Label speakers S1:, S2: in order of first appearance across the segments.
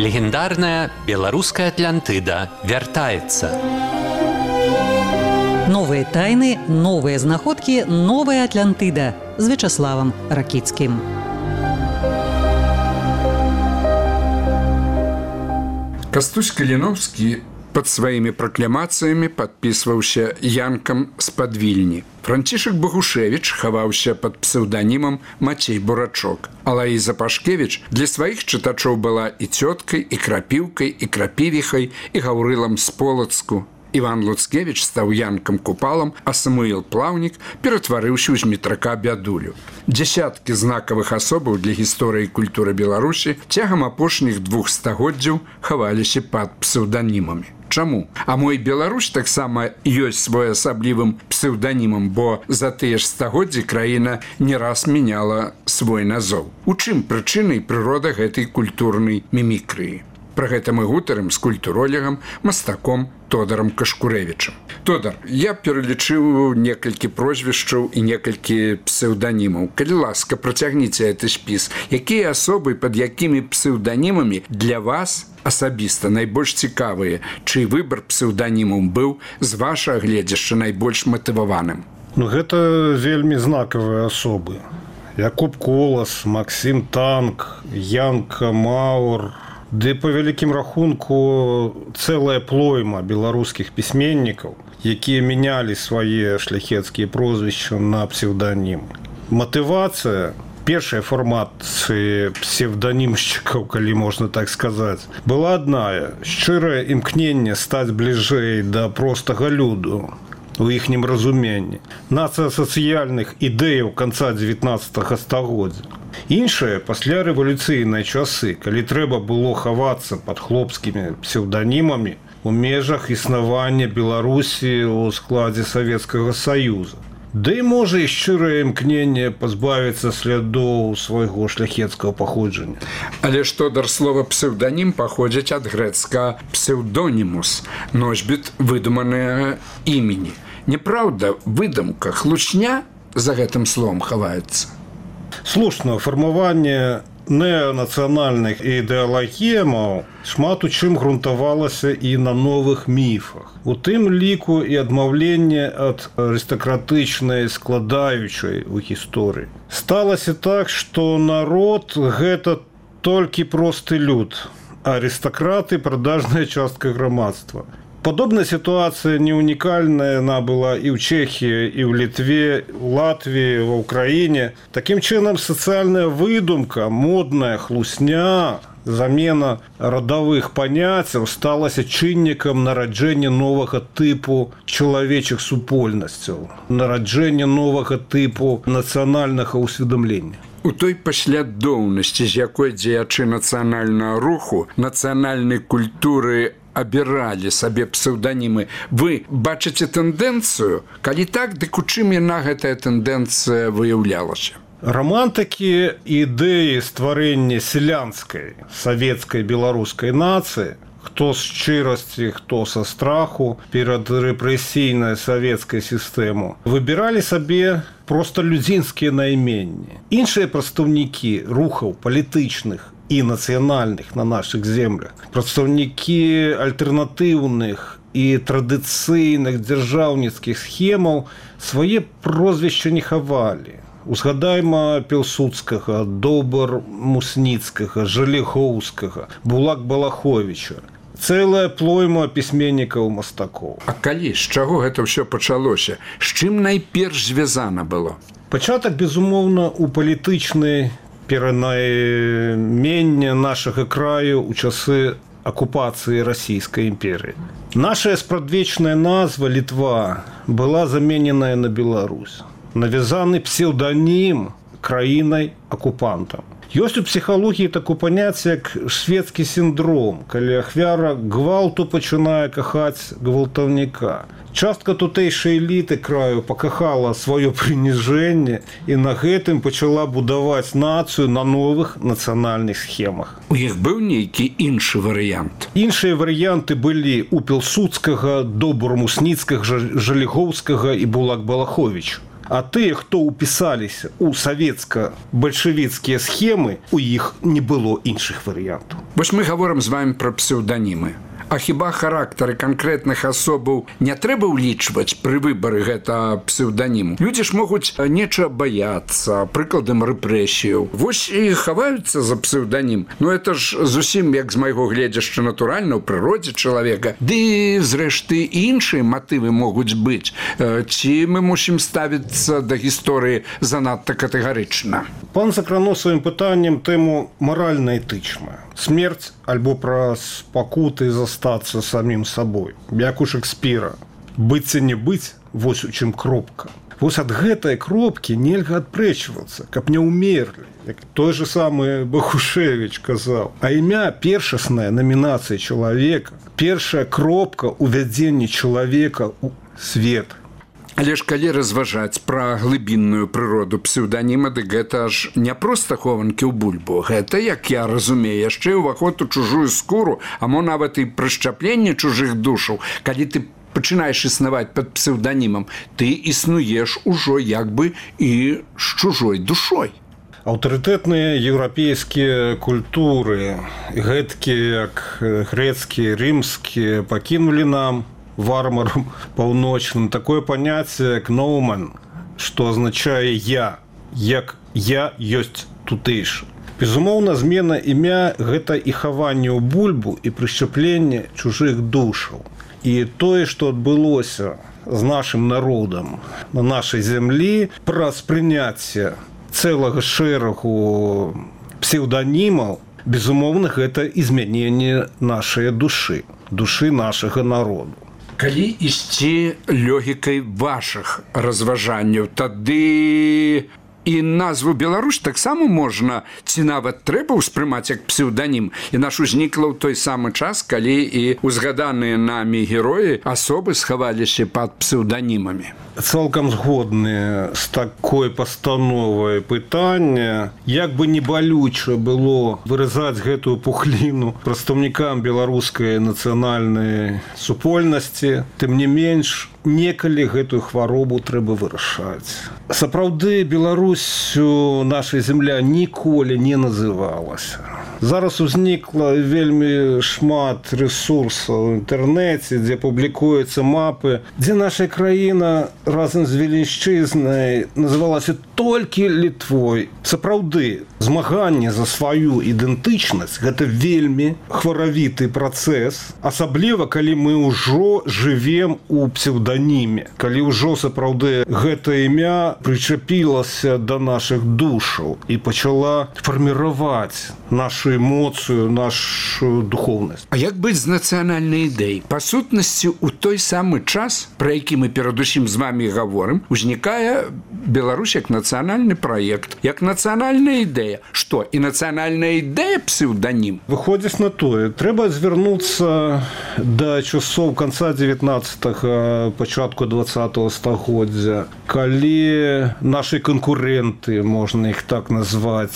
S1: Легендарная белорусская Атлантыда вяртаецца.
S2: Новые тайны, новые знаходкі, новая Атлантыда з Вячаславам Ракіцкім.
S3: Кастусь Каліновскі под сваімі пракламацыямі падпісваўся Янкам з-пад Вільні. Францішак Багушевіч хаваўся пад псеўданімам Мацей Бурачок. А Лаіза Пашкевіч для сваіх чытачоў была і цёткай, і крапіўкай, і крапівіхай, і Гаўрылам з Полацку. Іван Луцкевіч стаў Янкам Купалам, а Самуіл Плаўнік ператварыўся ў змітрака Бядулю. Дзясяткі знакавых асобаў для гісторыі і культуры Беларусі цягам апошніх 2 стагоддзяў хаваліся пад псеўданімамі. Чаму? А мой Беларусь таксама ёсць своеасаблівым псеўданімам, бо за тыя ж стагоддзі краіна не раз мяняла свой назоў. У чым прычына і прырода гэтай культурнай мімікрыі? Пра гэта мы гутарым з культуролегам, мастаком Тодорам Кашкурэвічам. Тодар, я пералічыў некалькі прозвішчаў і некалькі псеўданімаў. Калі ласка, працягніце гэты спіс. Якія асобы пад якімі псеўданімамі для вас асабіста найбольш цікавыя? Чый выбар псеўданімаў быў з вашага гледзяшча найбольш матываваным?
S4: Гэта вельмі знакавыя асобы. Якуб Колас, Максім Танк, Янка Маур. Ды па вялікім рахунку цэлая плойма беларускіх пісьменнікаў, якія мянялі свае шляхецкія прозвішчы на псеўданім. Матывацыя першай фармацыі псеўданімшчыкаў, калі можна так сказаць, была адная: шчырае імкненне стаць бліжэй да простага люду у іхнім разуменні, нацыясацыяльных ідэяў канца 19 стагоддзя. Іншае пасля рэвалюцыйныя часы, калі трэба было хавацца пад хлопскімі псеўданімамі у межах існавання Беларусі ў складзе Савецкага Саюза. Ды можа і шчырае імкненне пазбавіцца слядоў свайго шляхецкага паходжання.
S3: Але ж, Тодар, слова псеўданім паходзіць ад грэцкага псеўдонімус, носьбіт выдуманага імені. Няпраўда, выдумка, хлусня за гэтым словом хаваецца?
S4: Слушна, фармаванне неанацыянальных ідэалагемаў шмат у чым грунтавалася і на новых міфах. У тым ліку і адмаўленне ад арыстакратычнай складаючай у гісторыі. Сталася так, што народ гэта толькі просты люд, а арыстакраты прадажная частка грамадства. Падобная сітуацыя не унікальная, яна была і ў Чэхіі, і ў Літве, у Латвіі, ва ўкраіне. Такім чынам, сацыяльная выдумка, модная хлусня, замена радавых паняццяў сталася чыннікам нараджэння новага тыпу чалавечых супольнасцяў, нараджэння новага тыпу нацыянальнага ўсведамлення.
S3: У той паслядоўнасці, з якой дзеячы нацыянальнага руху, нацыянальнай культуры абіралі сабе псеўданімы, вы бачыце тэндэнцыю? Калі так, дык у чым яна гэтая тэндэнцыя выяўлялася?
S4: Рамантыкі ідэі стварэння сялянскай, савецкай беларускай нацыі, хто з шчырасці, хто са страху перад рэпрэсійнай савецкай сістэму, выбіралі сабе проста людзінскія найменні. Іншыя прадстаўнікі рухаў палітычных і нацыянальных на нашых землях, прадстаўнікі альтэрнатыўных і традыцыйных дзяржаўніцкіх схемаў свае прозвішча не хавалі. Узгадайма Пілсудскага, Добар-Мусніцкага, Жалігоўскага, Булак-Балаховіча. Цэлая плойма пісьменнікаў-мастакоў.
S3: А калі, з чаго гэта ўсё пачалося? З чым найперш звязана было?
S4: Пачатак, безумоўна, у палітычнай перанаймення нашага краю ў часы акупацыі Расійскай імперіі. Наша спрадвечная назва Літва была замененая на Беларусь. Навязаны псеўданім краінай-акупантам. Ёсць у псіхалогіі такое паняцце, як шведскі сіндром, калі ахвяра гвалту пачынае кахаць гвалтаўніка. Частка тутэйшай эліты краю пакахала сваё прыніжэнне і на гэтым пачала будаваць нацыю на новых нацыянальных схемах.
S3: У іх быў нейкі іншы варыянт?
S4: Іншыя варыянты былі у Пілсудскага, Добар-Мусніцкага, Жалігоўскага і Булак-Балаховіча. А тыя, хто ўпісаліся ў савецка-бальшавіцкія схемы, у іх не было іншых варыянтаў.
S3: Вось мы гаворым з вами пра псеўданімы. А хіба характары канкрэтных асобаў не трэба ўлічваць пры выбары гэта псеўданіму? Людзі ж могуць нечага баяцца, прыкладам рэпрэсіяў. Вось і хаваюцца за псеўданім. Ну это ж зусім, як з майго гледзяшча, натуральна ў прыродзе чалавека. Ды, зрэшты, іншыя матывы могуць быць. Ці мы мусім ставіцца да гісторыі занадта катэгарычна?
S4: Пан закрануў сваім пытаннем тэму маральна-этычную. Смерць альбо праз пакуты застацца самім сабой. Як у Шекспіра. Быць ці не быць, вось у чым кропка. Вось ад гэтай кропкі нельга адпрэчвацца, каб не ўмерлі. Як той же самы Бахушевіч казаў. А імя першасная намінацыя чалавека, першая кропка ўвядзення чалавека ў свет.
S3: Але ж калі разважаць пра глыбінную прыроду псеўданіма, дык гэта ж не проста хованкі ў бульбу. Гэта, як я разумею, яшчэ ўваход у чужую скуру, а мо нават і прышчапленне чужых душаў. Калі ты пачынаеш існаваць пад псеўданімам, ты існуеш ужо як бы і з чужой душой.
S4: Аўтарытэтныя еўрапейскія культуры, гэткія як грэцкія, рымскія, пакінулі нам варварам паўночным такое паняцце як «ноумен», што азначае «я», як «я ёсць тутэйшы». Безумоўна, змена імя – гэта і хаванне ў бульбу, і прышчапленне чужых душаў. І тое, што адбылося з нашым народам на нашай зямлі праз прыняцце цэлага шэрагу псеўданімаў, безумоўна, гэта і змяненне нашай душы, душы нашага народу.
S3: Калі ісці логікай вашых разважанняў, тады і назву Беларусь таксама можна, ці нават трэба ўспрымаць як псеўданім. І наш узнікла ў той самы час, калі і узгаданыя намі героі асобы схаваліся пад псеўданімамі.
S4: Цалкам згодны з такой пастановай пытання. Як бы не балюча было выразаць гэтую пухліну прадстаўнікам беларускай нацыянальнай супольнасці, тым не менш, некалі гэтую хваробу трэба вырашаць. Сапраўды, Беларусю наша зямля ніколі не называлася. Зараз узнікла вельмі шмат рэсурсаў у інтэрнэце, дзе публікуюцца мапы, дзе наша краіна разам з велічызнай называлася толькі Літвой. Сапраўды, змаганне за сваю ідэнтычнасць – гэта вельмі хваравіты працэс, асабліва, калі мы ўжо жывем у псеўданіме, калі ўжо сапраўды гэта імя прычапілася да нашых душаў і пачала фарміраваць нашу эмоцыю, нашу духоўнасць.
S3: А як быць з нацыянальнай ідэяй? Па сутнасці, у той самы час, пра які мы перадусім з вами гаворым, узнікае Беларусь як нацыянальны праект, як нацыянальная ідэя. Што, і нацыянальная ідэя псеўданім?
S4: Выходзіць на тое, трэба звярнуцца да часоў канца 19-го, пачатку 20-го стагоддзя, калі нашы канкурэнты, можна іх так назваць,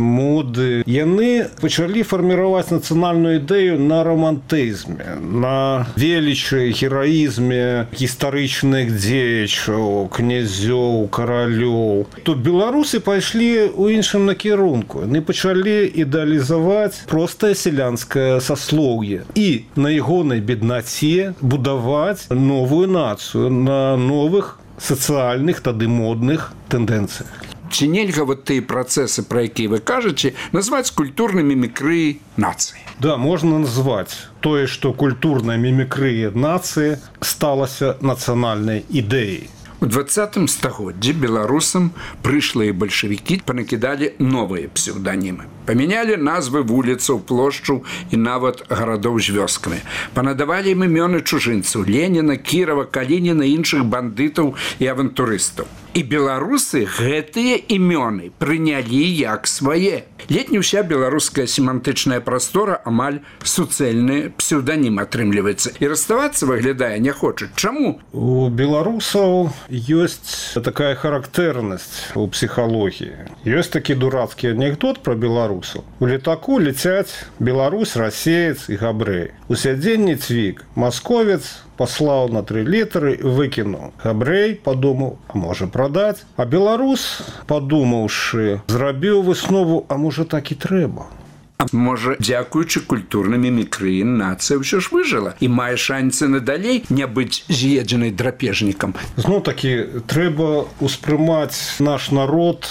S4: жмуды, яны пачалі фарміраваць нацыянальную ідэю на романтызме, на велічы, гераізме гістарычных дзеячаў, князёў, каралёў. То беларусы пайшлі ў іншым накірунку. Яны пачалі ідэалізаваць простае сялянскае саслоўе і на ягонай беднаце будаваць новую нацыю на новых сацыяльных, тады модных тэндэнцыях.
S3: Ці нельга вот тыя працэсы, пра якія вы кажаце, назваць культурнымі мімікрыяй нацыі?
S4: Да, можна назваць тое, што культурная мімікрыя нацыі сталася нацыянальнай ідэяй.
S3: У 20 стагоддзі беларусам прышлыя бальшавікі панакідалі новыя псеўданімы. Памянялі назвы вуліцаў, плошчаў і нават гарадоў з вёскамі. Панадавалі ім імёны чужынцаў – Леніна, Кірава, Калініна, іншых бандытаў і авантурыстаў. І беларусы гэтыя імёны прынялі як свае. Ледзь не ўся беларуская семантычная прастора амаль суцэльны псеўданім атрымліваецца. І расставацца, выглядае, не хочуць. Чаму?
S4: У беларусаў ёсць такая характэрнасць у псіхалогіі. Ёсць такі дурацкі анекдот пра беларусаў. У летаку ляцяць беларус, расеец і габрэй. У сядзенні цвік, масковец, паслаў на 3 літары і выкінуў. Габрэй падумаў, а можа прадаць. А беларус, падумаўшы, зрабіў выснову, а можа так і трэба.
S3: А можа, дзякуючы культурнай мімікрыі нацыя ўсё ж выжыла і мае шанцы надалей не быць з'едзенай драпежнікам.
S4: Зноў-такі, трэба ўспрымаць наш народ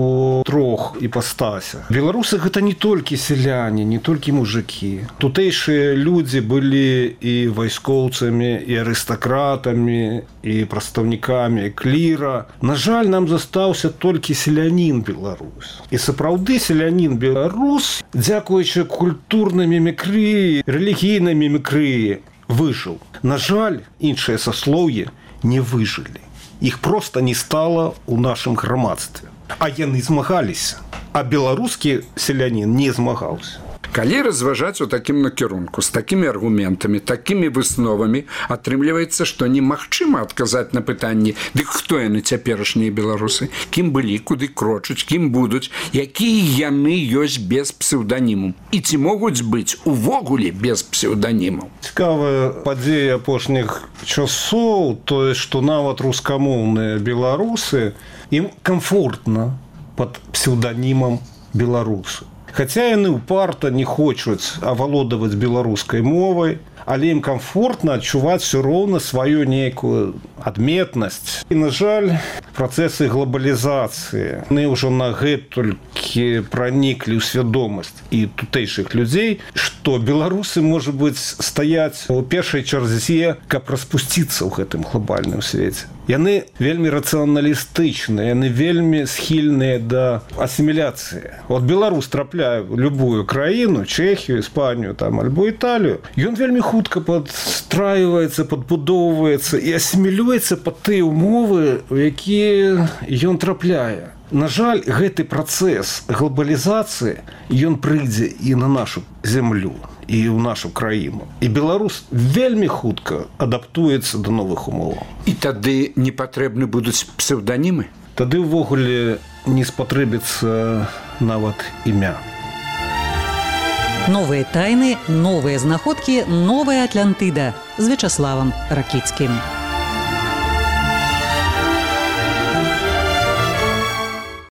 S4: у 3 іпастасях. Беларусы гэта не толькі сяляне, не толькі мужыкі. Тутэйшыя людзі былі і вайскоўцамі, і арыстакратамі, і прадстаўнікамі кліра. На жаль, нам застаўся толькі селянін беларус. І сапраўды селянін беларус, дзякуючы культурнай мімікрыі, рэлігійнай мімікрыі, выжыў. На жаль, іншыя саслоўі не выжылі. Іх проста не стала ў нашым грамадстве. А яны змагаліся. А беларускі селянін не змагаўся.
S3: Калі разважаць у такім накірунку, з такімі аргументамі, такімі высновамі, атрымліваецца, што немагчыма адказаць на пытанні, дык хто яны цяперашнія беларусы, кім былі, куды крочуць, кім будуць, якія яны ёсць без псеўданіму. І ці могуць быць увогуле без псеўданімаў.
S4: Цікавая падзея апошніх часоў, тое, што нават рускамоўныя беларусы, ім камфортна пад псеўданімам беларусы. Хаця яны ўпарта не хочуць авалодаваць беларускай мовай, але ім камфортна адчуваць все роўна сваю нейкую адметнасць. І, на жаль, працэсы глобалізацыі, яны ўжо нагэтулькі праніклі ў свядомасць і тутэйшых людзей, што беларусы, можа быць, стаяць у першай чарзе, каб распусціцца ў гэтым глобальным свеце. Яны вельмі рацыяналістычныя, яны вельмі схільныя да асіміляцыі. От беларус трапляе ў любую краіну, Чэхію, Іспанію там, альбо Італію, ён вельмі хутка падстраюваецца, падбудоўваецца і асімілюецца пад тыя ўмовы, у якія ён трапляе. На жаль, гэты працэс глобалізацыі, ён прыйдзе і на нашу зямлю, і ў нашу краіну. І беларус вельмі хутка адаптуецца да новых умоваў.
S3: І тады не патрэбны будуць псеўданімы?
S4: Тады ўвогуле не спатрэбіцца нават імя.
S2: Новыя тайны, новыя знаходкі, новая Атлантыда з Вячаславам Ракіцкім.